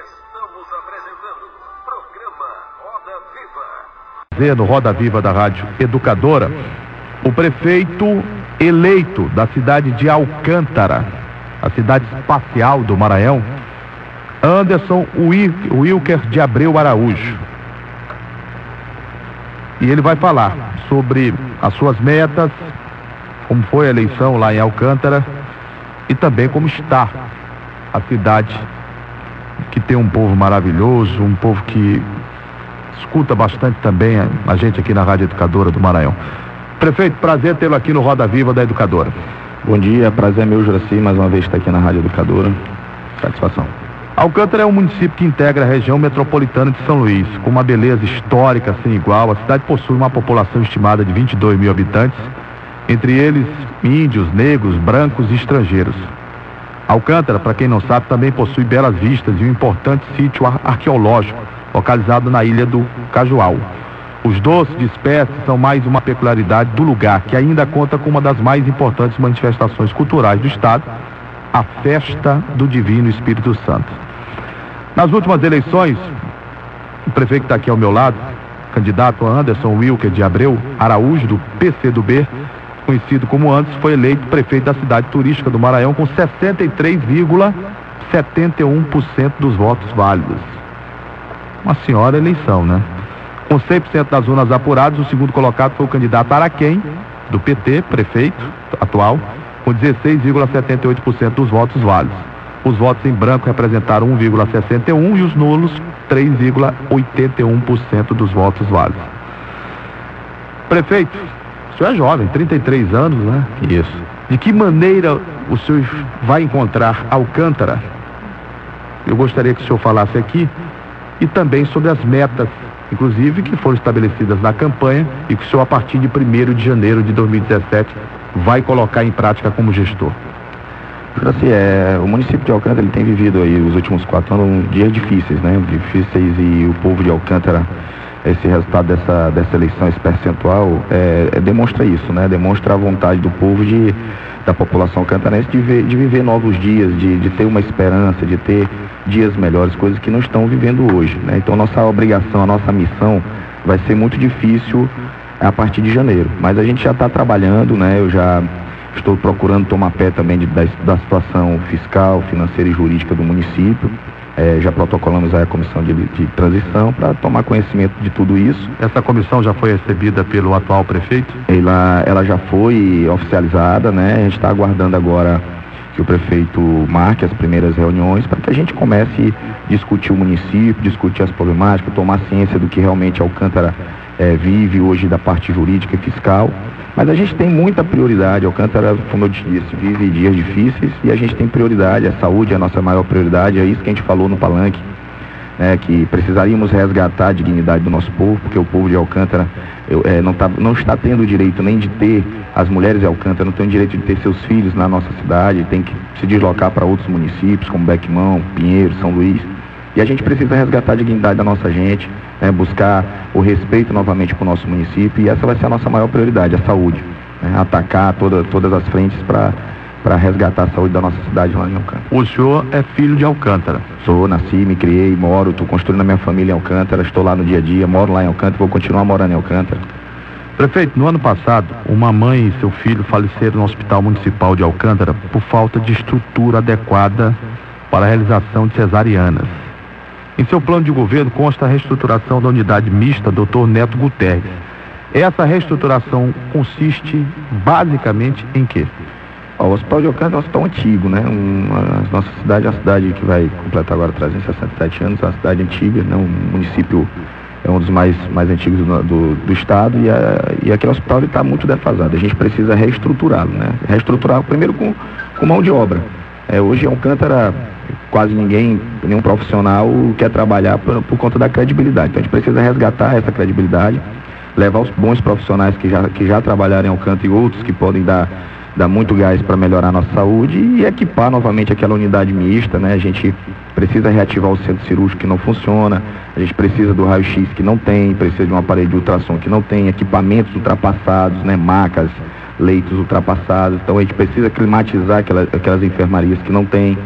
Estamos apresentando programa Roda Viva. No Roda Viva da Rádio Educadora, o prefeito eleito da cidade de Alcântara, a cidade espacial do Maranhão, Anderson Wilker de Abreu Araújo. E ele vai falar sobre as suas metas, como foi a eleição lá em Alcântara e também como está a cidade, que tem um povo maravilhoso, um povo que escuta bastante também a gente aqui na Rádio Educadora do Maranhão. Prefeito, prazer tê-lo aqui no Roda Viva da Educadora. Bom dia, prazer é meu, Juraci, mais uma vez estar aqui na Rádio Educadora. Satisfação. Alcântara é um município que integra a região metropolitana de São Luís, com uma beleza histórica sem igual. A cidade possui uma população estimada de 22 mil habitantes, entre eles índios, negros, brancos e estrangeiros. Alcântara, para quem não sabe, também possui belas vistas e um importante sítio arqueológico, localizado na ilha do Cajual. Os doces de espécies são mais uma peculiaridade do lugar, que ainda conta com uma das mais importantes manifestações culturais do estado, a Festa do Divino Espírito Santo. Nas últimas eleições, o prefeito que está aqui ao meu lado, candidato Anderson Wilker de Abreu Araújo, do PCdoB, conhecido como antes, foi eleito prefeito da cidade turística do Maranhão com 63,71% dos votos válidos. Uma senhora eleição, né? Com 100% das urnas apuradas, o segundo colocado foi o candidato Araquém, do PT, prefeito atual, com 16,78% dos votos válidos. Os votos em branco representaram 1,61% e os nulos 3,81% dos votos válidos. Prefeito, o senhor é jovem, 33 anos, né? Isso. De que maneira o senhor vai encontrar Alcântara? Eu gostaria que o senhor falasse aqui, e também sobre as metas, inclusive, que foram estabelecidas na campanha e que o senhor, a partir de 1º de janeiro de 2017, vai colocar em prática como gestor. Assim, o município de Alcântara ele tem vivido aí os últimos 4 anos dias difíceis, né? Difíceis, e o povo de Alcântara, esse resultado dessa eleição, esse percentual, demonstra isso, né? Demonstra a vontade do povo, da população alcantarense de viver novos dias, de ter uma esperança, de ter dias melhores, coisas que não estão vivendo hoje, né? Então nossa obrigação, a nossa missão vai ser muito difícil a partir de janeiro, mas a gente já está trabalhando, né? Eu já estou procurando tomar pé também da situação fiscal, financeira e jurídica do município. Já protocolamos aí a comissão de transição para tomar conhecimento de tudo isso. Essa comissão já foi recebida pelo atual prefeito? Ela já foi oficializada, né? A gente está aguardando agora que o prefeito marque as primeiras reuniões para que a gente comece a discutir o município, discutir as problemáticas, tomar ciência do que realmente Alcântara vive hoje da parte jurídica e fiscal. Mas a gente tem muita prioridade. Alcântara, como eu disse, vive dias difíceis e a gente tem prioridade. A saúde é a nossa maior prioridade. É isso que a gente falou no palanque, né, que precisaríamos resgatar a dignidade do nosso povo, porque o povo de Alcântara não está tendo o direito nem de ter, as mulheres de Alcântara não têm o direito de ter seus filhos na nossa cidade, tem que se deslocar para outros municípios, como Bequimão, Pinheiro, São Luís. E a gente precisa resgatar a dignidade da nossa gente, né, buscar o respeito novamente para o nosso município, e essa vai ser a nossa maior prioridade, a saúde, né, atacar todas as frentes para resgatar a saúde da nossa cidade lá em Alcântara. O senhor é filho de Alcântara? Sou, nasci, me criei, moro, estou construindo a minha família em Alcântara, estou lá no dia a dia, moro lá em Alcântara, vou continuar morando em Alcântara. Prefeito, no ano passado, uma mãe e seu filho faleceram no Hospital Municipal de Alcântara por falta de estrutura adequada para a realização de cesarianas. Em seu plano de governo consta a reestruturação da unidade mista Dr. Neto Guterres. Essa reestruturação consiste basicamente em quê? O Hospital de Alcântara é um hospital antigo, né? A nossa cidade é uma cidade que vai completar agora 367 anos, é uma cidade antiga, né? Um município é um dos mais antigos do estado, e aquele hospital está muito defasado. A gente precisa reestruturá-lo, né? Reestruturar primeiro com mão de obra. Hoje em Alcântara quase nenhum profissional quer trabalhar por conta da credibilidade. Então a gente precisa resgatar essa credibilidade, levar os bons profissionais que já trabalharam em Alcântara e outros que podem dar muito gás para melhorar a nossa saúde, e equipar novamente aquela unidade mista, né? A gente precisa reativar o centro cirúrgico que não funciona, a gente precisa do raio-x que não tem, precisa de um aparelho de ultrassom que não tem, equipamentos ultrapassados, né? Macas, leitos ultrapassados. Então a gente precisa climatizar aquelas enfermarias que não tem.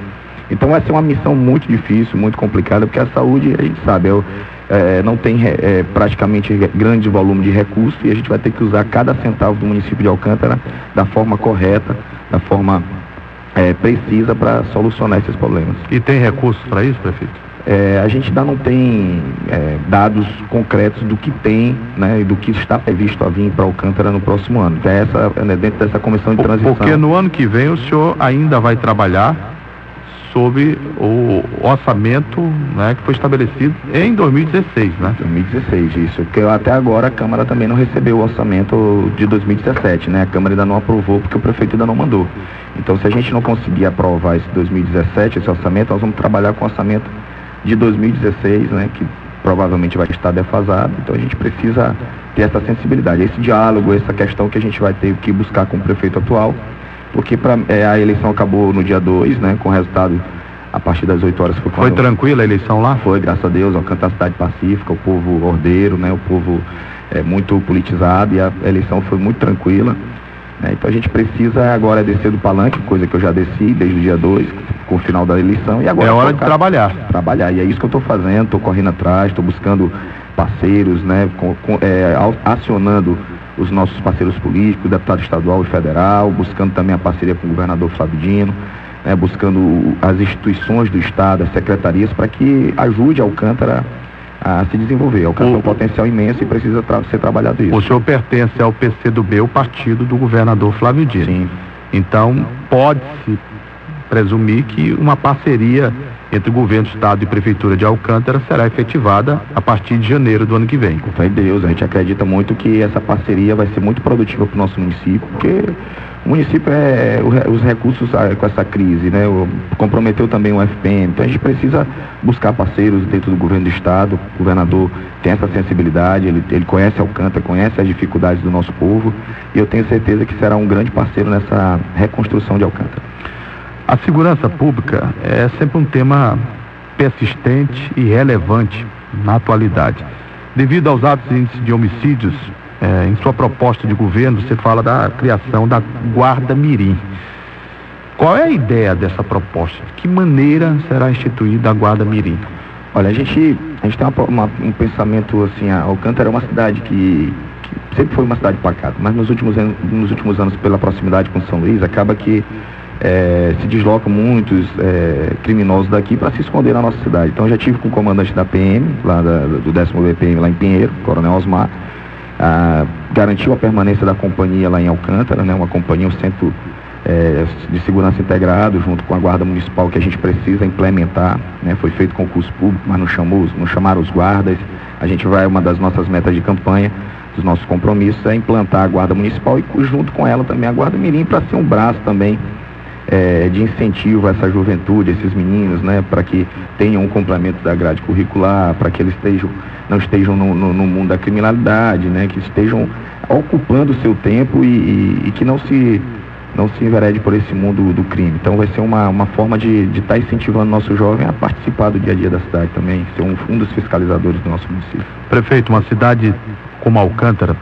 Então vai ser uma missão muito difícil, muito complicada, porque a saúde, a gente sabe, não tem praticamente grande volume de recursos, e a gente vai ter que usar cada centavo do município de Alcântara da forma correta, da forma precisa para solucionar esses problemas. E tem recursos para isso, prefeito? A gente ainda não tem dados concretos do que tem, né, e do que está previsto a vir para Alcântara no próximo ano. Dentro dessa comissão de transição. Porque no ano que vem o senhor ainda vai trabalhar sobre o orçamento, né, que foi estabelecido em 2016, né? 2016, isso. Porque até agora a Câmara também não recebeu o orçamento de 2017, né? A Câmara ainda não aprovou porque o prefeito ainda não mandou. Então, se a gente não conseguir aprovar esse 2017, esse orçamento, nós vamos trabalhar com o orçamento de 2016, né, que provavelmente vai estar defasado. Então a gente precisa ter essa sensibilidade, esse diálogo, essa questão que a gente vai ter que buscar com o prefeito atual, porque a eleição acabou no dia 2, né, com o resultado a partir das 8 horas. Foi tranquila a eleição lá? Foi, graças a Deus. Alcântara é uma cidade pacífica, o povo ordeiro, né, o povo muito politizado, e a eleição foi muito tranquila. Então a gente precisa agora descer do palanque, coisa que eu já desci desde o dia 2, com o final da eleição, e agora é hora de trabalhar. E é isso que eu estou fazendo, estou correndo atrás, estou buscando parceiros, né, acionando os nossos parceiros políticos, deputado estadual e federal, buscando também a parceria com o governador Flávio Dino, né, buscando as instituições do estado, as secretarias, para que ajude a Alcântara a se desenvolver. Alcântara tem um potencial imenso e precisa ser trabalhado isso. O senhor pertence ao PCdoB, o partido do governador Flávio Dino. Sim. Então, pode-se presumir que uma parceria entre o governo do estado e prefeitura de Alcântara será efetivada a partir de janeiro do ano que vem. Com fé em Deus, a gente acredita muito que essa parceria vai ser muito produtiva para o nosso município, porque o município os recursos com essa crise, né, comprometeu também o FPM, então a gente precisa buscar parceiros dentro do governo do estado. O governador tem essa sensibilidade, ele conhece Alcântara, conhece as dificuldades do nosso povo, e eu tenho certeza que será um grande parceiro nessa reconstrução de Alcântara. A segurança pública é sempre um tema persistente e relevante na atualidade. Devido aos altos índices de homicídios, em sua proposta de governo, você fala da criação da Guarda Mirim. Qual é a ideia dessa proposta? De que maneira será instituída a Guarda Mirim? Olha, a gente tem um pensamento assim, a Alcântara é uma cidade que sempre foi uma cidade pacata, mas nos últimos anos, pela proximidade com São Luís, acaba que se deslocam muitos criminosos daqui para se esconder na nossa cidade. Então já tive com o comandante da PM, lá do 10º BPM lá em Pinheiro, Coronel Osmar, garantiu a permanência da companhia lá em Alcântara, né, uma companhia, um centro de segurança integrado, junto com a Guarda Municipal, que a gente precisa implementar, né, foi feito concurso público, mas não chamaram os guardas. A gente uma das nossas metas de campanha, dos nossos compromissos, é implantar a Guarda Municipal e junto com ela também a Guarda Mirim, para ser um braço também de incentivo a essa juventude, esses meninos, né, para que tenham um complemento da grade curricular, para que eles não estejam no mundo da criminalidade, né, que estejam ocupando o seu tempo e que não se enverede por esse mundo do crime. Então vai ser uma forma de estar incentivando o nosso jovem a participar do dia a dia da cidade também, ser um dos fiscalizadores do nosso município. Prefeito, uma cidade como Alcântara,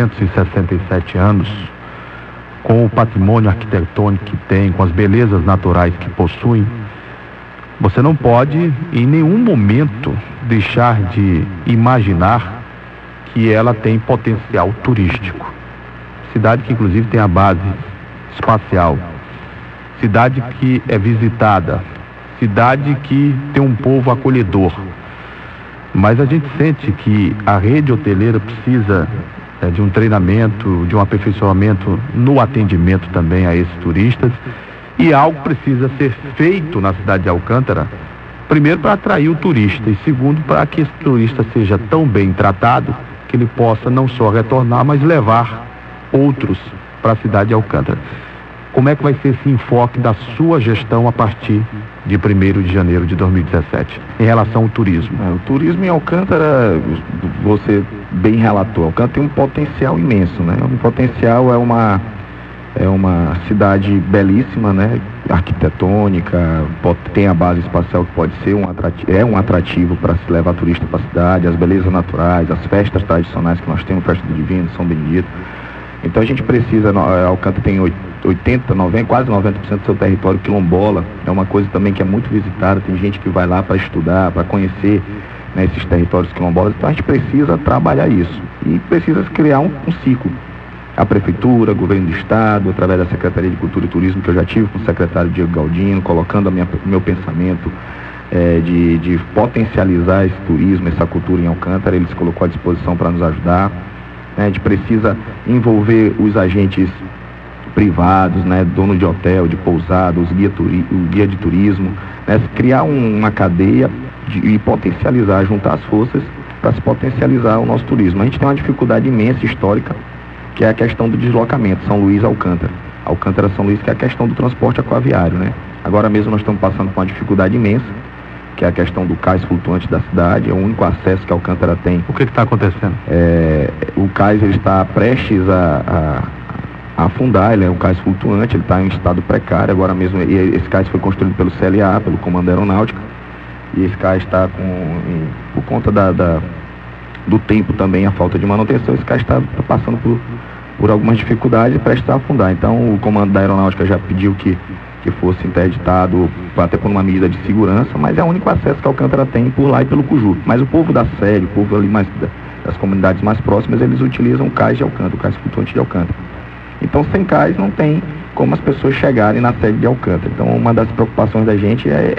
367 anos, com o patrimônio arquitetônico que tem, com as belezas naturais que possui, você não pode em nenhum momento deixar de imaginar que ela tem potencial turístico. Cidade que inclusive tem a base espacial, cidade que é visitada, cidade que tem um povo acolhedor. Mas a gente sente que a rede hoteleira precisa de um treinamento, de um aperfeiçoamento no atendimento também a esses turistas, e algo precisa ser feito na cidade de Alcântara, primeiro para atrair o turista e segundo para que esse turista seja tão bem tratado que ele possa não só retornar, mas levar outros para a cidade de Alcântara. Como é que vai ser esse enfoque da sua gestão a partir de 1º de janeiro de 2017, em relação ao turismo? O turismo em Alcântara, você bem relatou, Alcântara tem um potencial imenso, né? O potencial é uma cidade belíssima, né? Arquitetônica, tem a base espacial que pode ser um atrativo para se levar turista para a cidade, as belezas naturais, as festas tradicionais que nós temos, festa do Divino, São Benedito. Então a gente precisa, Alcântara tem 80, 90, quase 90% do seu território quilombola, é uma coisa também que é muito visitada, tem gente que vai lá para estudar, para conhecer, né, esses territórios quilombolas, então a gente precisa trabalhar isso e precisa criar um ciclo. A Prefeitura, o Governo do Estado, através da Secretaria de Cultura e Turismo, que eu já tive com o secretário Diego Galdino, colocando meu pensamento de potencializar esse turismo, essa cultura em Alcântara, ele se colocou à disposição para nos ajudar. A gente precisa envolver os agentes privados, né, dono de hotel, de pousada, o guia de turismo, né, criar uma cadeia e potencializar, juntar as forças para se potencializar o nosso turismo. A gente tem uma dificuldade imensa histórica, que é a questão do deslocamento, São Luís a Alcântara. Alcântara São Luís, que é a questão do transporte aquaviário, né? Agora mesmo nós estamos passando por uma dificuldade imensa, que é a questão do cais flutuante da cidade, é o único acesso que a Alcântara tem. O que está acontecendo? O cais ele está prestes a afundar, ele é um cais flutuante, ele está em estado precário, agora mesmo, e esse cais foi construído pelo CLA, pelo Comando Aeronáutica, e esse cais está por conta do tempo também, a falta de manutenção, esse cais está passando por algumas dificuldades e prestes a afundar. Então o Comando da Aeronáutica já pediu que fosse interditado, até por uma medida de segurança, mas é o único acesso que a Alcântara tem por lá e pelo Cuju. Mas o povo da sede, o povo ali das comunidades mais próximas, eles utilizam o cais de Alcântara, o cais flutuante de Alcântara. Então sem cais não tem como as pessoas chegarem na sede de Alcântara. Então uma das preocupações da gente é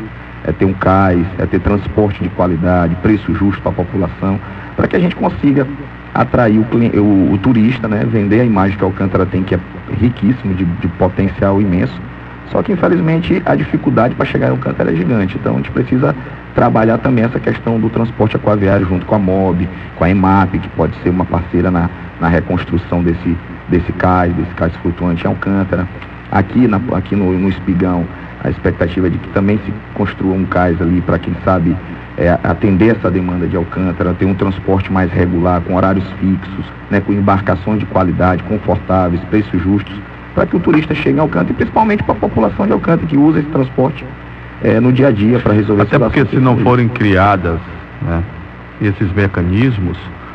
ter um cais, é ter transporte de qualidade, preço justo para a população, para que a gente consiga atrair o turista, né, vender a imagem que a Alcântara tem, que é riquíssimo, de potencial imenso. Só que infelizmente a dificuldade para chegar em Alcântara é gigante. Então a gente precisa trabalhar também essa questão do transporte aquaviário junto com a MOB, com a EMAP, que pode ser uma parceira na reconstrução desse cais flutuante em Alcântara. Aqui no Espigão, a expectativa é de que também se construa um cais ali para, quem sabe, atender essa demanda de Alcântara, ter um transporte mais regular, com horários fixos, né, com embarcações de qualidade, confortáveis, preços justos, para que o turista chegue a Alcântara, e principalmente para a população de Alcântara, que usa esse transporte no dia a dia para resolver. Até porque se não forem criadas, né, esses mecanismos,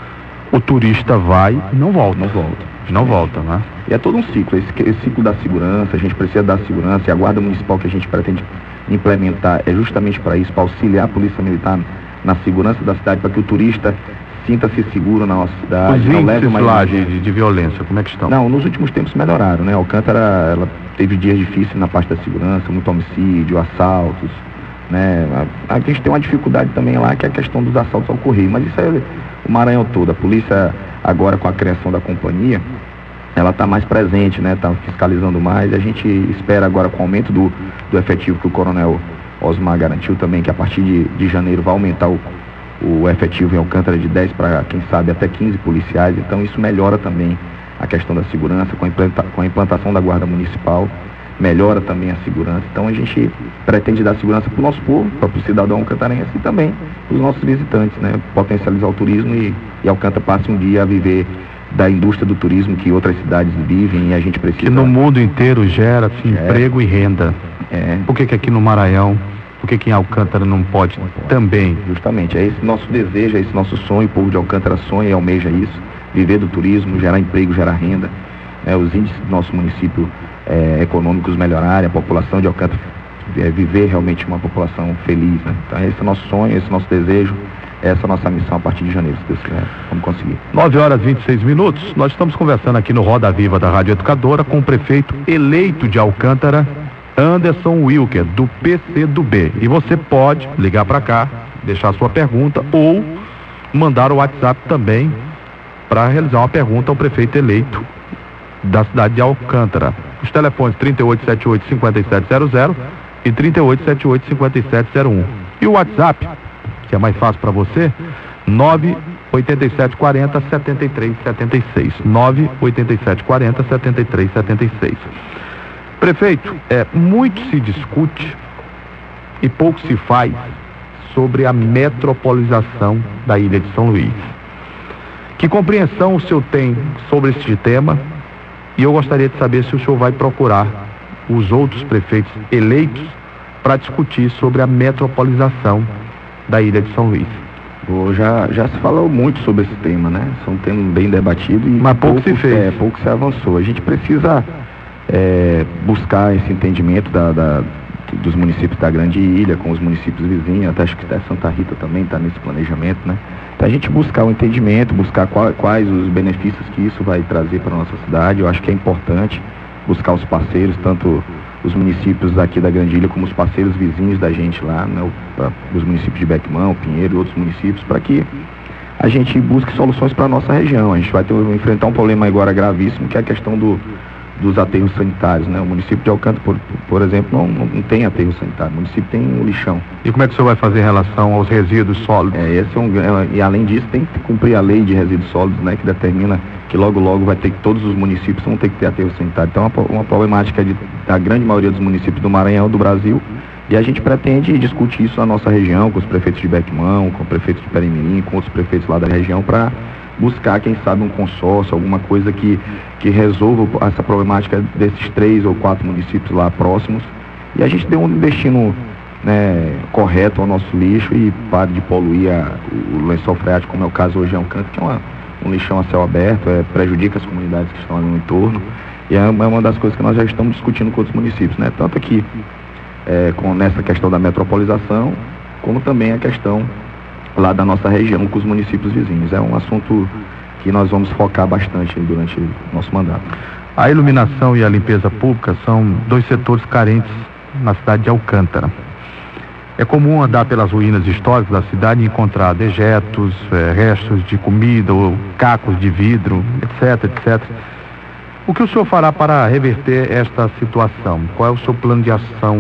o turista vai e não volta. Não volta, né? E é todo um ciclo, esse ciclo da segurança, a gente precisa dar segurança, e a Guarda Municipal que a gente pretende implementar é justamente para isso, para auxiliar a Polícia Militar na segurança da cidade, para que o turista sinta-se seguro na nossa cidade. Os índices lá de violência, como é que estão? Não, nos últimos tempos melhoraram, né? Alcântara, ela teve dias difíceis na parte da segurança, muito homicídio, assaltos, né? A gente tem uma dificuldade também lá, que é a questão dos assaltos ao correio, mas isso é o Maranhão todo. A polícia, agora com a criação da companhia, ela está mais presente, né? Está fiscalizando mais, e a gente espera agora, com o aumento do efetivo que o Coronel Osmar garantiu também, que a partir de janeiro vai aumentar o efetivo em Alcântara de 10 para, quem sabe, até 15 policiais. Então isso melhora também a questão da segurança, com a implantação da Guarda Municipal, melhora também a segurança. Então a gente pretende dar segurança para o nosso povo, para o cidadão alcantarense, e também para os nossos visitantes, né? Potencializar o turismo e Alcântara passe um dia a viver da indústria do turismo que outras cidades vivem, e a gente precisa... Que no mundo inteiro gera emprego e renda. Por que aqui no Maranhão, por que em Alcântara não pode também? Justamente, é esse nosso desejo, é esse nosso sonho, o povo de Alcântara sonha e almeja isso, viver do turismo, gerar emprego, gerar renda, os índices do nosso município econômicos melhorarem, a população de Alcântara viver realmente uma população feliz, né? Então esse é o nosso sonho, esse é o nosso desejo, essa é a nossa missão a partir de janeiro, se Deus quiser. Vamos conseguir. 9h26. Nós estamos conversando aqui no Roda Viva da Rádio Educadora com o prefeito eleito de Alcântara, Anderson Wilker, do PCdoB. E você pode ligar para cá, deixar sua pergunta ou mandar o WhatsApp também para realizar uma pergunta ao prefeito eleito da cidade de Alcântara. Os telefones 3878-5700 e 3878-5701. E o WhatsApp, que é mais fácil para você, 98740-7376. 98740-7376. Prefeito, muito se discute e pouco se faz sobre a metropolização da ilha de São Luís. Que compreensão o senhor tem sobre este tema? E eu gostaria de saber se o senhor vai procurar os outros prefeitos eleitos para discutir sobre a metropolização da ilha de São Luís. Já se falou muito sobre esse tema, né? É um tema bem debatido, mas pouco se fez. Pouco se avançou. A gente precisa buscar esse entendimento dos municípios da Grande Ilha com os municípios vizinhos, acho que até Santa Rita também está nesse planejamento, né? Então a gente buscar o entendimento, buscar quais os benefícios que isso vai trazer para a nossa cidade. Eu acho que é importante buscar os parceiros, tanto os municípios aqui da Grande Ilha como os parceiros vizinhos da gente lá, né? Os municípios de Bequimão, Pinheiro e outros municípios, para que a gente busque soluções para a nossa região. A gente vai enfrentar um problema agora gravíssimo, que é a questão dos aterros sanitários, né? O município de Alcântara, por exemplo, não tem aterro sanitário, o município tem um lixão. E como é que o senhor vai fazer em relação aos resíduos sólidos? E além disso tem que cumprir a lei de resíduos sólidos, né? Que determina que logo vai ter que todos os municípios vão ter que ter aterro sanitário. Então é uma problemática da grande maioria dos municípios do Maranhão, do Brasil, e a gente pretende discutir isso na nossa região, com os prefeitos de Bequimão, com o prefeito de Perimirim, com outros prefeitos lá da região, para buscar, quem sabe, um consórcio, alguma coisa que resolva essa problemática desses 3 ou 4 municípios lá próximos, e a gente dê um destino, né, correto ao nosso lixo e pare de poluir o lençol freático, como é o caso hoje em Alcântara, que é um lixão a céu aberto, prejudica as comunidades que estão ali no entorno, e é uma das coisas que nós já estamos discutindo com outros municípios, né? Tanto aqui nessa questão da metropolização, como também a questão lá da nossa região com os municípios vizinhos. É um assunto que nós vamos focar bastante durante o nosso mandato. A iluminação e a limpeza pública são 2 setores carentes na cidade de Alcântara. É comum andar pelas ruínas históricas da cidade e encontrar dejetos, restos de comida ou cacos de vidro, etc. O que o senhor fará para reverter esta situação? Qual é o seu plano de ação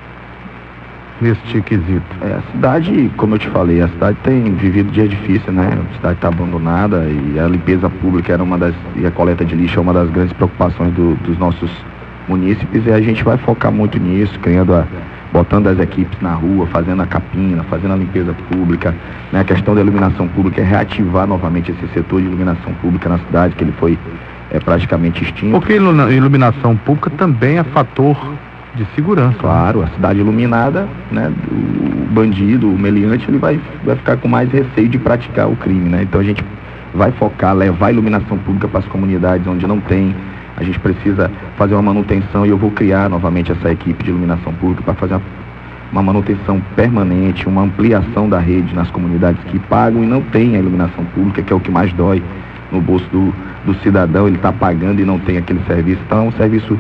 neste quesito? A cidade, como eu te falei, a cidade tem vivido dias difíceis, né? A cidade está abandonada e a limpeza pública e a coleta de lixo é uma das grandes preocupações dos nossos munícipes, e a gente vai focar muito nisso, botando as equipes na rua, fazendo a capina, fazendo a limpeza pública, né? A questão da iluminação pública é reativar novamente esse setor de iluminação pública na cidade, que ele foi praticamente extinto. Porque iluminação pública também é fator de segurança. Claro, a cidade iluminada, né? O bandido, o meliante, ele vai ficar com mais receio de praticar o crime, né? Então a gente vai focar, levar a iluminação pública para as comunidades onde não tem. A gente precisa fazer uma manutenção, e eu vou criar novamente essa equipe de iluminação pública para fazer uma manutenção permanente, uma ampliação da rede nas comunidades que pagam e não tem a iluminação pública, que é o que mais dói no bolso do cidadão. Ele está pagando e não tem aquele serviço. Então é um serviço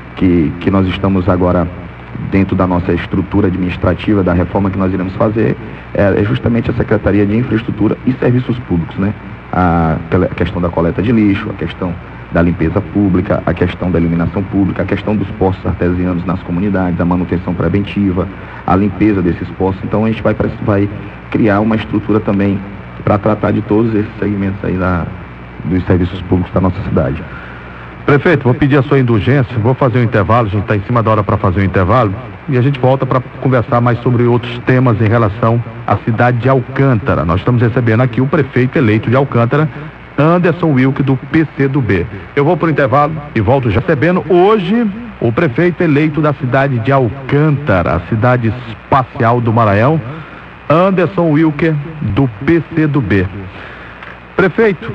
que nós estamos agora dentro da nossa estrutura administrativa, da reforma que nós iremos fazer, é justamente a Secretaria de Infraestrutura e Serviços Públicos, né? A questão da coleta de lixo, a questão da limpeza pública, a questão da iluminação pública, a questão dos poços artesianos nas comunidades, a manutenção preventiva, a limpeza desses poços. Então a gente vai criar uma estrutura também para tratar de todos esses segmentos aí dos serviços públicos da nossa cidade. Prefeito, vou pedir a sua indulgência, vou fazer um intervalo, a gente está em cima da hora para fazer um intervalo, e a gente volta para conversar mais sobre outros temas em relação à cidade de Alcântara. Nós estamos recebendo aqui o prefeito eleito de Alcântara, Anderson Wilke, do PCdoB. Eu vou para o intervalo e volto já recebendo hoje o prefeito eleito da cidade de Alcântara, a cidade espacial do Maranhão, Anderson Wilke, do PCdoB. Prefeito,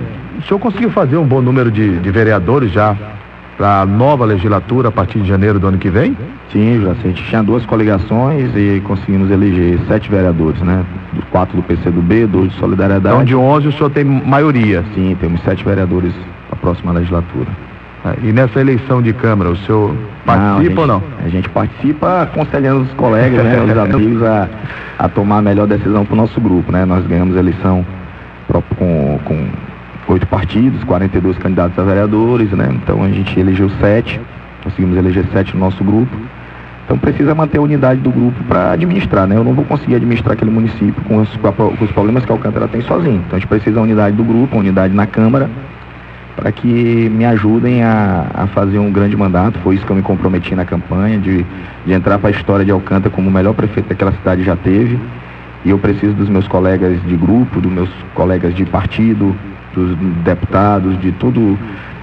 o senhor conseguiu fazer um bom número de vereadores já para a nova legislatura a partir de janeiro do ano que vem? Sim, a gente tinha 2 coligações e conseguimos eleger 7 vereadores, né? 4 do PCdoB, 2 de Solidariedade. Então de 11 o senhor tem maioria? Sim, temos 7 vereadores para a próxima legislatura. E nessa eleição de Câmara, o senhor participa ou não? A gente participa aconselhando os colegas, né, os amigos a tomar a melhor decisão para o nosso grupo, né? Nós ganhamos a eleição com 8 partidos, 42 candidatos a vereadores, né? Então a gente elegeu 7, conseguimos eleger 7 no nosso grupo. Então precisa manter a unidade do grupo para administrar, né? Eu não vou conseguir administrar aquele município com os problemas que a Alcântara tem sozinho. Então a gente precisa da unidade do grupo, a unidade na Câmara, para que me ajudem a fazer um grande mandato. Foi isso que eu me comprometi na campanha, de entrar para a história de Alcântara como o melhor prefeito que aquela cidade já teve. E eu preciso dos meus colegas de grupo, dos meus colegas de partido, dos deputados, de todo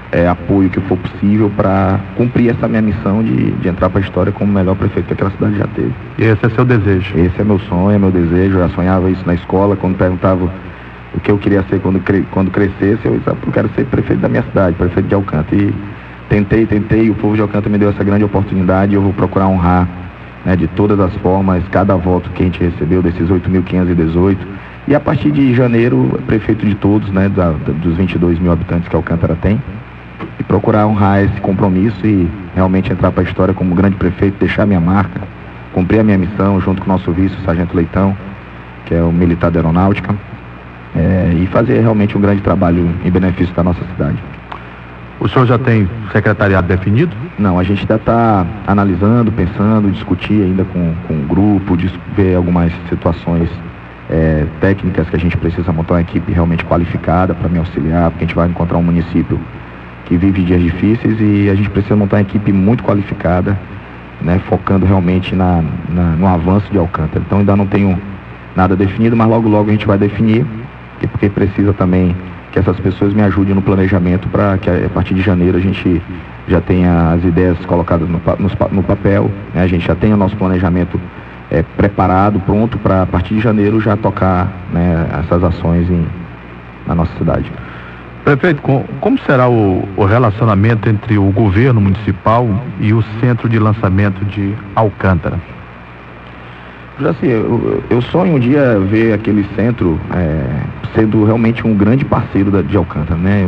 apoio que for possível para cumprir essa minha missão de entrar para a história como o melhor prefeito que aquela cidade já teve. E esse é seu desejo? Esse é meu sonho, é meu desejo. Eu já sonhava isso na escola, quando perguntava o que eu queria ser quando crescesse, eu disse, eu quero ser prefeito da minha cidade, prefeito de Alcântara. E tentei, o povo de Alcântara me deu essa grande oportunidade e eu vou procurar honrar, né, de todas as formas, cada voto que a gente recebeu desses 8.518. E a partir de janeiro, prefeito de todos, né, dos 22 mil habitantes que Alcântara tem. E procurar honrar esse compromisso e realmente entrar para a história como grande prefeito, deixar minha marca, cumprir a minha missão junto com o nosso vice, o Sargento Leitão, que é o militar da aeronáutica, e fazer realmente um grande trabalho em benefício da nossa cidade. O senhor já tem secretariado definido? Não, a gente ainda está analisando, pensando, discutir ainda com o grupo, ver algumas situações técnicas que a gente precisa montar uma equipe realmente qualificada para me auxiliar, porque a gente vai encontrar um município que vive dias difíceis e a gente precisa montar uma equipe muito qualificada, né, focando realmente no avanço de Alcântara. Então ainda não tenho nada definido, mas logo a gente vai definir, porque precisa também que essas pessoas me ajudem no planejamento para que a partir de janeiro a gente já tenha as ideias colocadas no papel, né, a gente já tenha o nosso planejamento preparado, pronto para a partir de janeiro já tocar, né, essas ações na nossa cidade. Prefeito, como será o relacionamento entre o governo municipal e o centro de lançamento de Alcântara? Assim, eu sonho um dia ver aquele centro sendo realmente um grande parceiro de Alcântara, né?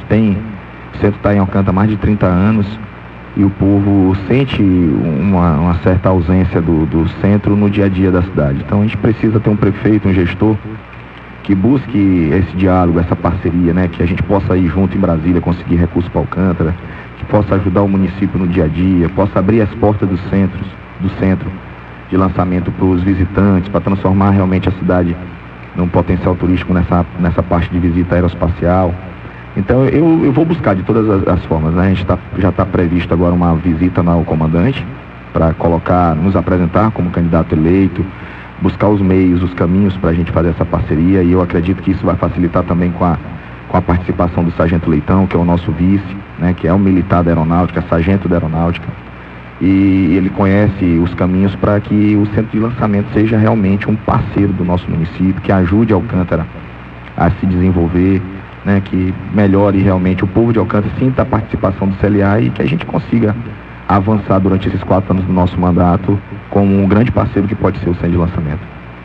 O centro está em Alcântara há mais de 30 anos e o povo sente uma certa ausência do centro no dia a dia da cidade. Então a gente precisa ter um prefeito, um gestor que busque esse diálogo, essa parceria, né? Que a gente possa ir junto em Brasília, conseguir recursos para Alcântara, que possa ajudar o município no dia a dia, possa abrir as portas do centro de lançamento para os visitantes, para transformar realmente a cidade num potencial turístico nessa parte de visita aeroespacial. Então eu vou buscar de todas as formas, né? A gente já está previsto agora uma visita ao comandante para nos apresentar como candidato eleito, buscar os meios, os caminhos para a gente fazer essa parceria, e eu acredito que isso vai facilitar também com a participação do Sargento Leitão, que é o nosso vice, né, que é um militar da aeronáutica, sargento da aeronáutica, e ele conhece os caminhos para que o centro de lançamento seja realmente um parceiro do nosso município, que ajude Alcântara a se desenvolver, né, que melhore realmente o povo de Alcântara, sinta a participação do CLA e que a gente consiga avançar durante esses 4 anos do nosso mandato como um grande parceiro que pode ser o centro de lançamento.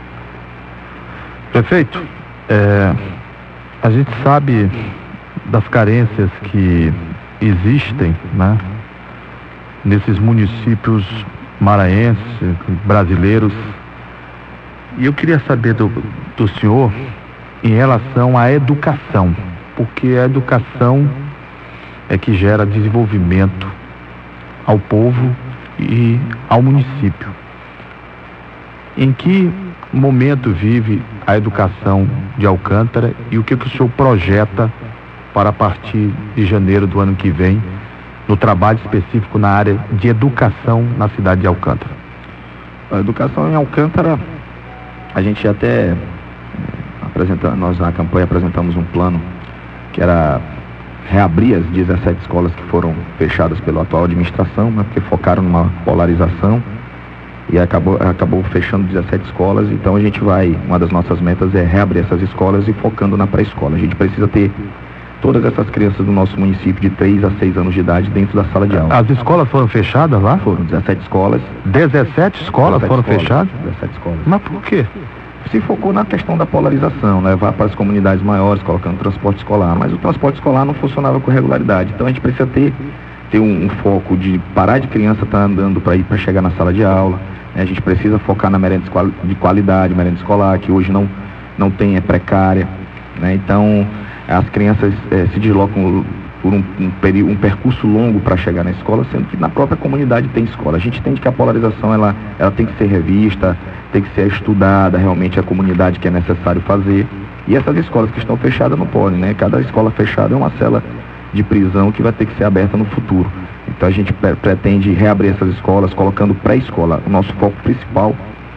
Prefeito, a gente sabe das carências que existem, né, nesses municípios maranhenses, brasileiros, e eu queria saber do senhor em relação à educação, porque a educação é que gera desenvolvimento ao povo e ao município. Em que momento vive a educação de Alcântara e o que o senhor projeta para a partir de janeiro do ano que vem no trabalho específico na área de educação na cidade de Alcântara? A educação em Alcântara, a gente até nós na campanha apresentamos um plano que era reabrir as 17 escolas que foram fechadas pela atual administração, né, porque focaram numa polarização e acabou fechando 17 escolas. Então uma das nossas metas é reabrir essas escolas e focando na pré-escola. A gente precisa ter todas essas crianças do nosso município de 3 a 6 anos de idade dentro da sala de aula. As escolas foram fechadas lá? Foram 17 escolas. 17 escolas foram fechadas? 17 escolas. Mas por quê? Se focou na questão da polarização, levar para as comunidades maiores, colocando transporte escolar, mas o transporte escolar não funcionava com regularidade. Então a gente precisa ter um foco de parar de criança estar andando para chegar na sala de aula, né? A gente precisa focar na merenda de qualidade, merenda escolar, que hoje não tem, é precária, né? Então as crianças se deslocam por um percurso longo para chegar na escola, sendo que na própria comunidade tem escola. A gente entende que a polarização ela tem que ser revista, tem que ser estudada realmente a comunidade que é necessário fazer. E essas escolas que estão fechadas não podem, né? Cada escola fechada é uma cela de prisão que vai ter que ser aberta no futuro. Então a gente pretende reabrir essas escolas, colocando pré-escola. O nosso foco principal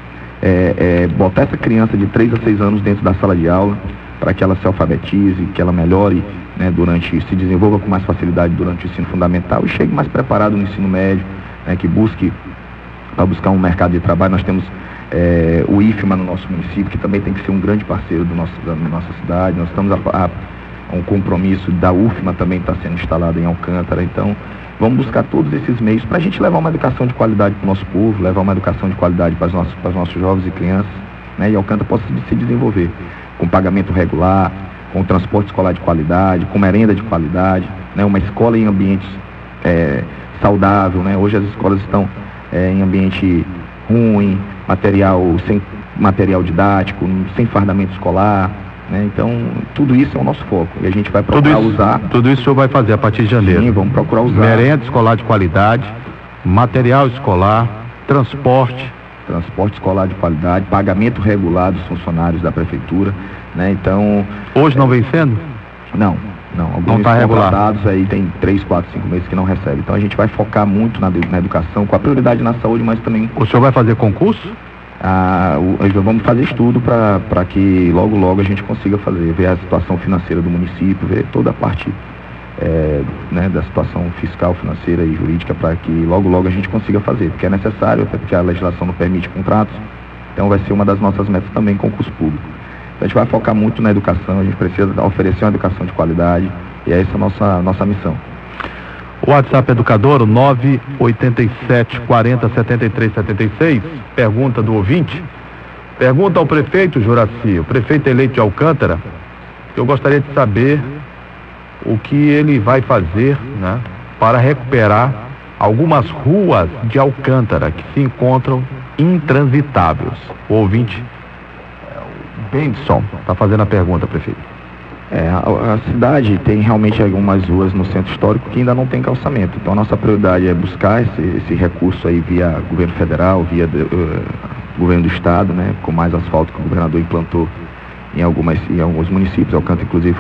é botar essa criança de 3 a 6 anos dentro da sala de aula, para que ela se alfabetize, que ela melhore, né, se desenvolva com mais facilidade durante o ensino fundamental e chegue mais preparado no ensino médio, né, que para buscar um mercado de trabalho. Nós temos o IFMA no nosso município, que também tem que ser um grande parceiro da nossa cidade. Nós estamos um compromisso da UFMA também está sendo instalado em Alcântara. Então, vamos buscar todos esses meios para a gente levar uma educação de qualidade para o nosso povo, levar uma educação de qualidade para os nossos jovens e crianças, né, e Alcântara possa se desenvolver com pagamento regular, com transporte escolar de qualidade, com merenda de qualidade, né, uma escola em ambientes saudável, né? Hoje as escolas estão em ambiente ruim, sem material didático, sem fardamento escolar, né? Então, tudo isso é o nosso foco e a gente vai procurar usar. Tudo isso o senhor vai fazer a partir de janeiro? Sim, vamos procurar usar. Merenda escolar de qualidade, material escolar, transporte escolar de qualidade, pagamento regular dos funcionários da prefeitura, né? Então... Hoje não vem sendo? Não. Alguns está contratados aí tem 3, 4, 5 meses que não recebe. Então a gente vai focar muito na educação, com a prioridade na saúde, mas também... O senhor vai fazer concurso? Vamos fazer estudo para que logo a gente consiga ver a situação financeira do município, ver toda a parte né, da situação fiscal, financeira e jurídica, para que logo a gente consiga fazer, porque é necessário, até porque a legislação não permite contratos. Então vai ser uma das nossas metas também, concurso público. A gente vai focar muito na educação, a gente precisa oferecer uma educação de qualidade e essa é a nossa missão. O WhatsApp Educador, 987 40 73 76, pergunta do ouvinte. Pergunta ao prefeito Juraci, o prefeito eleito de Alcântara, eu gostaria de saber o que ele vai fazer, né, para recuperar algumas ruas de Alcântara que se encontram intransitáveis. O ouvinte Benson está fazendo a pergunta, prefeito. A cidade tem realmente algumas ruas no centro histórico que ainda não tem calçamento. Então a nossa prioridade é buscar esse recurso aí via governo federal, via governo do estado, né, com mais asfalto que o governador implantou em alguns municípios. Alcântara, inclusive,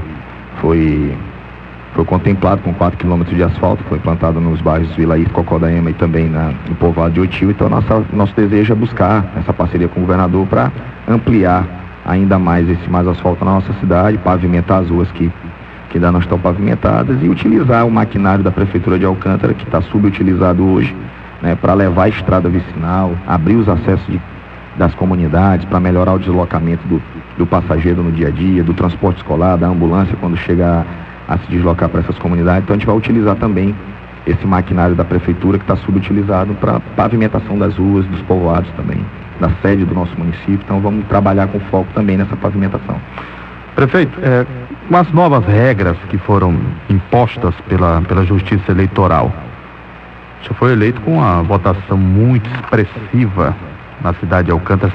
foi contemplado com 4 quilômetros de asfalto, foi implantado nos bairros Vila Ito, Cocodaema e também no povoado de Oitil. Então nosso desejo é buscar essa parceria com o governador para ampliar ainda mais mais asfalto na nossa cidade, pavimentar as ruas que ainda não estão pavimentadas e utilizar o maquinário da Prefeitura de Alcântara, que está subutilizado hoje, né, para levar a estrada vicinal, abrir os acessos das comunidades, para melhorar o deslocamento do passageiro no dia a dia, do transporte escolar, da ambulância quando chega a se deslocar para essas comunidades. Então a gente vai utilizar também esse maquinário da Prefeitura que está subutilizado para pavimentação das ruas, dos povoados também, da sede do nosso município. Então vamos trabalhar com foco também nessa pavimentação. Prefeito, com as novas regras que foram impostas pela Justiça Eleitoral, o senhor foi eleito com uma votação muito expressiva na cidade de Alcântara,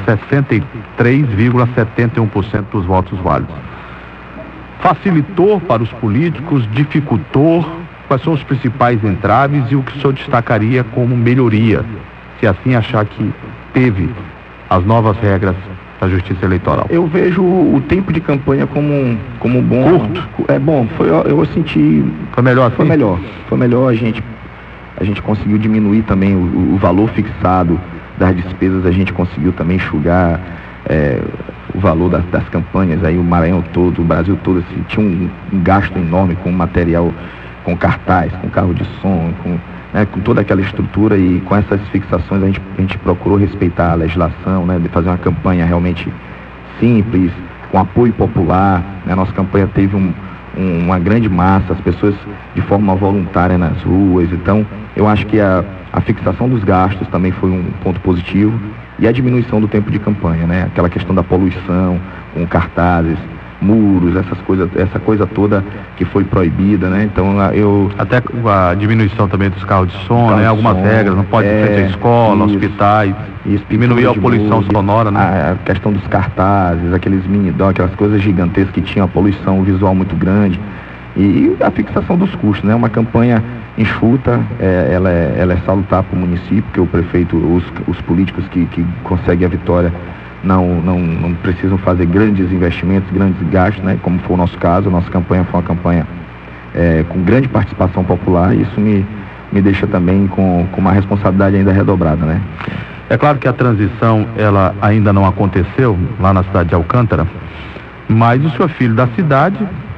63,71% dos votos válidos. Facilitou para os políticos, dificultou? Quais são os principais entraves e o que o senhor destacaria como melhoria, se assim achar que teve as novas regras da Justiça Eleitoral? Eu vejo o tempo de campanha como bom. Curto? Eu senti... Foi melhor assim? Foi melhor, a gente conseguiu diminuir também o valor fixado das despesas, a gente conseguiu também enxugar o valor das campanhas. Aí o Maranhão todo, o Brasil todo, assim, tinha um gasto enorme com material, com cartaz, com carro de som, com toda aquela estrutura, e com essas fixações a gente procurou respeitar a legislação, né, de fazer uma campanha realmente simples, com apoio popular, né? Nossa campanha teve uma grande massa, as pessoas de forma voluntária nas ruas. Então eu acho que a fixação dos gastos também foi um ponto positivo, e a diminuição do tempo de campanha, né? Aquela questão da poluição, com cartazes, muros, essa coisa toda que foi proibida, né? Então até a diminuição também dos carros de som, né? Algumas regras, não pode ir frente à escola, hospitais, diminuir a poluição sonora, né? A questão dos cartazes, aqueles mini-dó, aquelas coisas gigantescas que tinham a poluição visual muito grande, e a fixação dos custos, né? Uma campanha enxuta, ela é salutar para o município, porque o prefeito, os políticos que conseguem a vitória não precisam fazer grandes investimentos, grandes gastos, né? Como foi o nosso caso. A nossa campanha foi uma campanha com grande participação popular, e isso me deixa também com uma responsabilidade ainda redobrada, né? É claro que a transição, ela ainda não aconteceu lá na cidade de Alcântara, mas o senhor é filho da cidade,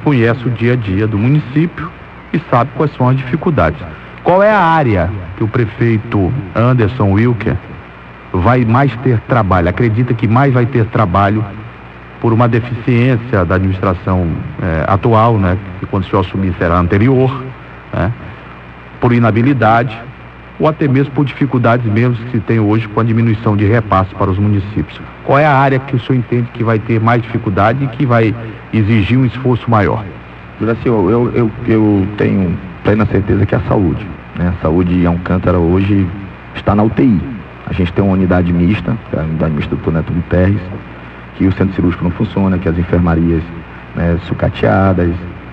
conhece o dia a dia do município e sabe quais são as dificuldades. Qual é a área que o prefeito Anderson Wilker vai mais ter trabalho? Acredita que mais vai ter trabalho por uma deficiência da administração atual, né? Que quando o senhor assumir será anterior, né? Por inabilidade, ou até mesmo por dificuldades mesmo que se tem hoje com a diminuição de repasse para os municípios. Qual é a área que o senhor entende que vai ter mais dificuldade e que vai exigir um esforço maior? Juraci, eu tenho plena certeza que é a saúde, né? A saúde em Alcântara hoje está na UTI. A gente tem uma unidade mista, que é a unidade mista do Neto Guterres, que o centro cirúrgico não funciona, que as enfermarias, né, sucateadas,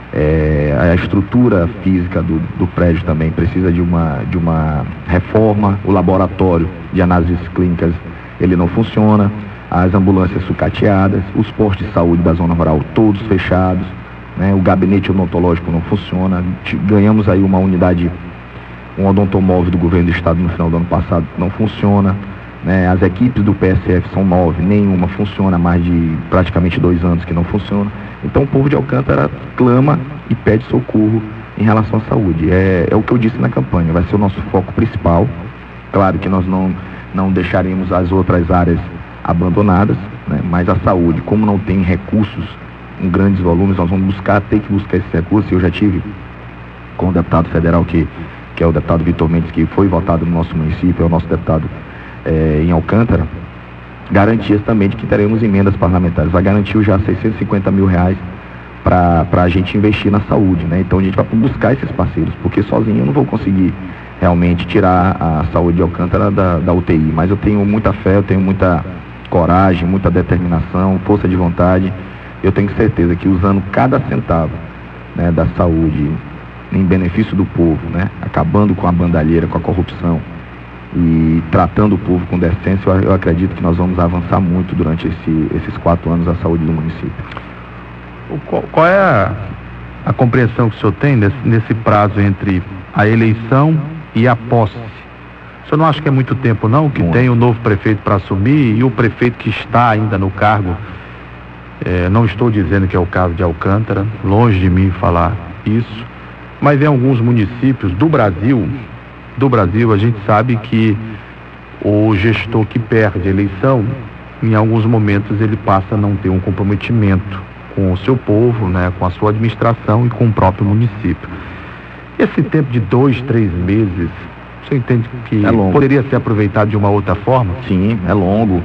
a estrutura física do prédio também precisa de uma reforma, o laboratório de análises clínicas ele não funciona, as ambulâncias sucateadas, os postos de saúde da zona rural todos fechados, né, o gabinete odontológico não funciona, ganhamos aí uma unidade, um odontomóvel do governo do estado no final do ano passado, não funciona, né, as equipes do PSF são 9, nenhuma funciona, há mais de praticamente 2 anos que não funciona. Então o povo de Alcântara clama e pede socorro em relação à saúde. É o que eu disse na campanha, vai ser o nosso foco principal. Claro que nós não deixaremos as outras áreas abandonadas, né? Mas a saúde, como não tem recursos em grandes volumes, nós vamos ter que buscar esse recurso. Eu já tive com o deputado federal, que é o deputado Vitor Mendes, que foi votado no nosso município, é o nosso deputado em Alcântara, garantias também de que teremos emendas parlamentares. Vai garantir já 650 mil reais para a gente investir na saúde, né? Então a gente vai buscar esses parceiros, porque sozinho eu não vou conseguir realmente tirar a saúde de Alcântara da UTI, mas eu tenho muita fé, eu tenho muita coragem, muita determinação, força de vontade. Eu tenho certeza que usando cada centavo, né, da saúde em benefício do povo, né, acabando com a bandalheira, com a corrupção e tratando o povo com decência, eu acredito que nós vamos avançar muito durante esses 4 anos a saúde do município. Qual é a compreensão que o senhor tem nesse prazo entre a eleição e a posse? O senhor não acha que é muito tempo não, que tem o novo prefeito para assumir e o prefeito que está ainda no cargo? Não estou dizendo que é o caso de Alcântara, longe de mim falar isso, mas em alguns municípios do Brasil a gente sabe que o gestor que perde a eleição, em alguns momentos ele passa a não ter um comprometimento com o seu povo, né, com a sua administração e com o próprio município. Esse tempo de 2, 3 meses, você entende que poderia ser aproveitado de uma outra forma? Sim, é longo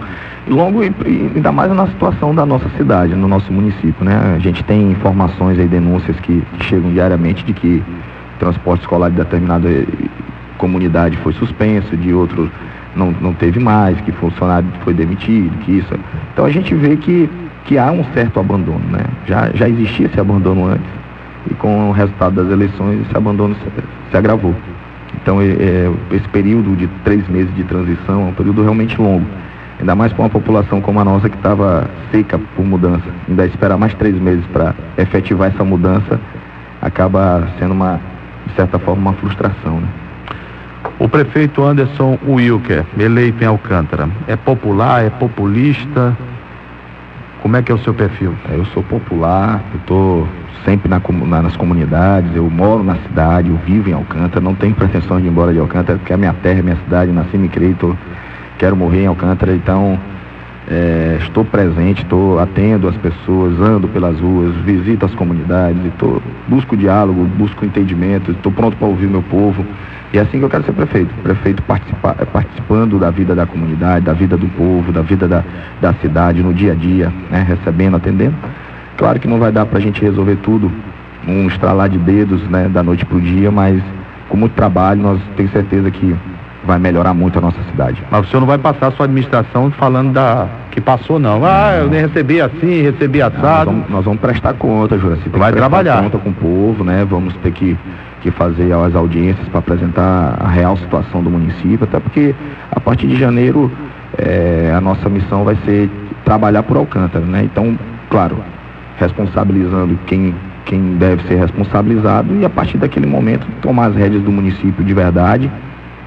e ainda mais na situação da nossa cidade, no nosso município, né? A gente tem informações aí, denúncias que chegam diariamente de que transporte escolar de determinada comunidade foi suspenso, de outro não teve mais, que funcionário foi demitido, que isso. Então a gente vê que há um certo abandono, né? Já existia esse abandono antes e com o resultado das eleições esse abandono se agravou. Então esse período de 3 meses de transição é um período realmente longo, ainda mais para uma população como a nossa que estava seca por mudança. Ainda esperar mais 3 meses para efetivar essa mudança acaba sendo de certa forma uma frustração, né? O prefeito Anderson Wilker, eleito em Alcântara, é popular, é populista? Como é que é o seu perfil? Eu sou popular, eu estou sempre nas comunidades, eu moro na cidade, eu vivo em Alcântara, não tenho pretensões de ir embora de Alcântara, porque é minha terra, é minha cidade, nasci e me criei, quero morrer em Alcântara, então estou presente, atendo as pessoas, ando pelas ruas, visito as comunidades, busco diálogo, busco entendimento, estou pronto para ouvir meu povo. E é assim que eu quero ser prefeito participando da vida da comunidade, da vida do povo, da vida da cidade, no dia a dia, né? Recebendo, atendendo. Claro que não vai dar para a gente resolver tudo, um estralar de dedos, né, da noite para o dia, mas com muito trabalho nós temos certeza que vai melhorar muito a nossa cidade. Mas o senhor não vai passar a sua administração falando que passou não. Eu nem recebi assim, recebi assado. Nós vamos prestar conta, Juraci. Vai trabalhar. Conta com o povo, né? Vamos ter que fazer as audiências para apresentar a real situação do município, até porque a partir de janeiro a nossa missão vai ser trabalhar por Alcântara, né? Então, claro, responsabilizando quem quem deve ser responsabilizado e a partir daquele momento tomar as rédeas do município de verdade,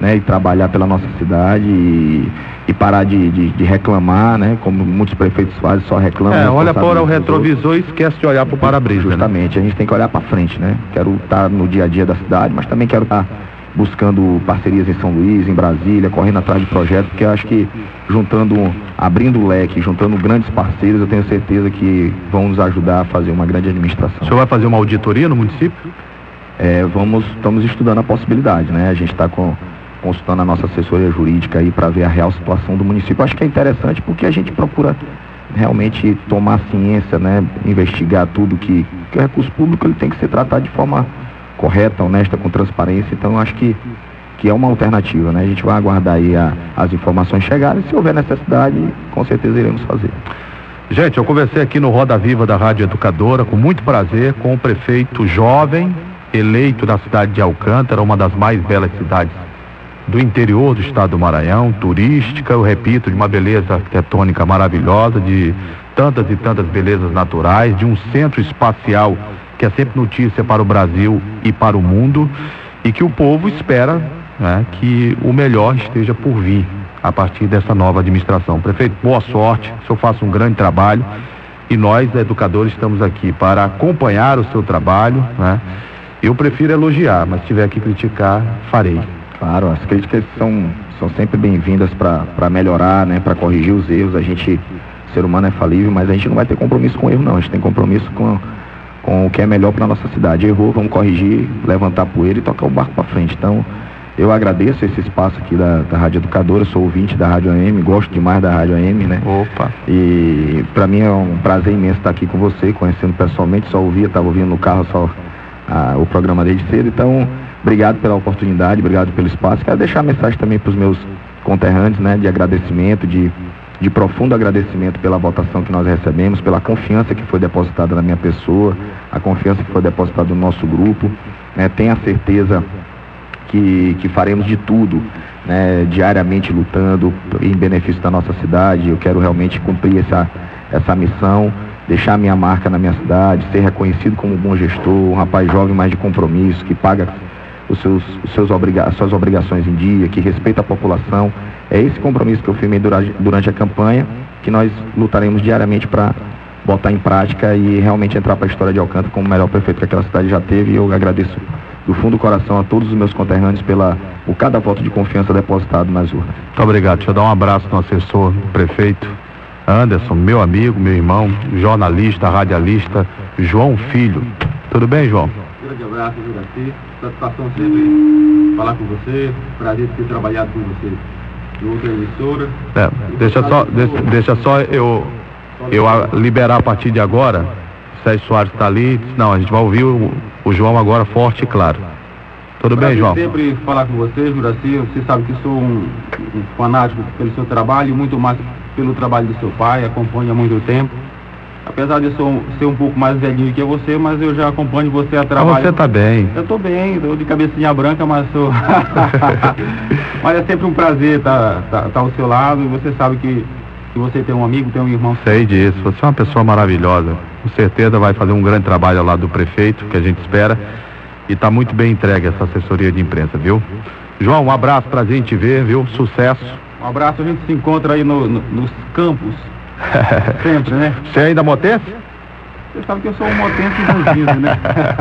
né, e trabalhar pela nossa cidade e parar de reclamar, né, como muitos prefeitos fazem, só reclamam. Olha para o retrovisor e esquece de olhar para o para-brisa. Justamente, a gente tem que olhar para frente, né? Quero estar no dia a dia da cidade, mas também quero estar buscando parcerias em São Luís, em Brasília, correndo atrás de projetos, porque eu acho que abrindo o leque, juntando grandes parceiros, eu tenho certeza que vão nos ajudar a fazer uma grande administração. O senhor vai fazer uma auditoria no município? Estamos estudando a possibilidade, né? A gente está consultando a nossa assessoria jurídica aí para ver a real situação do município. Acho que é interessante porque a gente procura realmente tomar ciência, né? Investigar tudo que o recurso público ele tem que ser tratado de forma correta, honesta, com transparência. Então acho que é uma alternativa, né? A gente vai aguardar aí as informações chegarem, se houver necessidade, com certeza iremos fazer. Gente, eu conversei aqui no Roda Viva da Rádio Educadora, com muito prazer, com o prefeito jovem, eleito da cidade de Alcântara, uma das mais belas cidades do interior do estado do Maranhão, turística, eu repito, de uma beleza arquitetônica maravilhosa, de tantas e tantas belezas naturais, de um centro espacial que é sempre notícia para o Brasil e para o mundo, e que o povo espera, né, que o melhor esteja por vir a partir dessa nova administração. Prefeito, boa sorte, o senhor faça um grande trabalho e nós, educadores, estamos aqui para acompanhar o seu trabalho, né? Eu prefiro elogiar, mas se tiver que criticar, farei. Claro, as críticas são sempre bem-vindas para melhorar, né, para corrigir os erros. A gente, ser humano é falível, mas a gente não vai ter compromisso com erro, não. A gente tem compromisso com o que é melhor para nossa cidade. Errou, vamos corrigir, levantar a poeira e tocar o barco para frente. Então, eu agradeço esse espaço aqui da Rádio Educadora, sou ouvinte da Rádio AM, gosto demais da Rádio AM, né? Opa! E para mim é um prazer imenso estar aqui com você, conhecendo pessoalmente, estava ouvindo no carro o programa desde cedo. Então, obrigado pela oportunidade, obrigado pelo espaço. Quero deixar a mensagem também para os meus conterrâneos, né, de agradecimento, de profundo agradecimento pela votação que nós recebemos, pela confiança que foi depositada na minha pessoa, a confiança que foi depositada no nosso grupo, né? Tenha certeza que faremos de tudo, né, diariamente lutando em benefício da nossa cidade. Eu quero realmente cumprir essa missão, deixar minha marca na minha cidade, ser reconhecido como um bom gestor, um rapaz jovem, mas de compromisso, que paga as suas obrigações em dia, que respeita a população. É esse compromisso que eu firmei durante a campanha, que nós lutaremos diariamente para botar em prática e realmente entrar para a história de Alcântara como o melhor prefeito que aquela cidade já teve. E eu agradeço do fundo do coração a todos os meus conterrâneos por cada voto de confiança depositado nas urnas. Muito obrigado. Deixa eu dar um abraço no assessor do prefeito Anderson, meu amigo, meu irmão, jornalista, radialista, João Filho. Tudo bem, João? Grande abraço, Juraci. Satisfação sempre falar com você. Prazer ter trabalhado com você em outra emissora. Deixa só eu liberar a partir de agora. Sérgio Soares está ali. Não, a gente vai ouvir o João agora forte e claro. Tudo bem, João? Sempre falar com você, Juraci. Você sabe que sou um fanático pelo seu trabalho e muito mais pelo trabalho do seu pai. Acompanho há muito tempo. Apesar de eu ser um pouco mais velhinho que você, mas eu já acompanho você a trabalho. Você está bem. Eu estou bem, estou de cabecinha branca, mas sou... Mas é sempre um prazer estar ao seu lado. E você sabe que você tem um amigo, tem um irmão. Sei disso, você é uma pessoa maravilhosa. Com certeza vai fazer um grande trabalho ao lado do prefeito, que a gente espera. E está muito bem entregue essa assessoria de imprensa, viu? João, um abraço, prazer em te ver, viu? Sucesso. Um abraço, a gente se encontra aí nos campos. Sempre, né? Você é ainda motense? Você sabe que eu sou um motense bandido, né?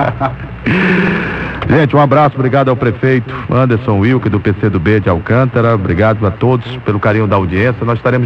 Gente, um abraço, obrigado ao prefeito Anderson Wilke, do PCdoB de Alcântara. Obrigado a todos pelo carinho da audiência. Nós estaremos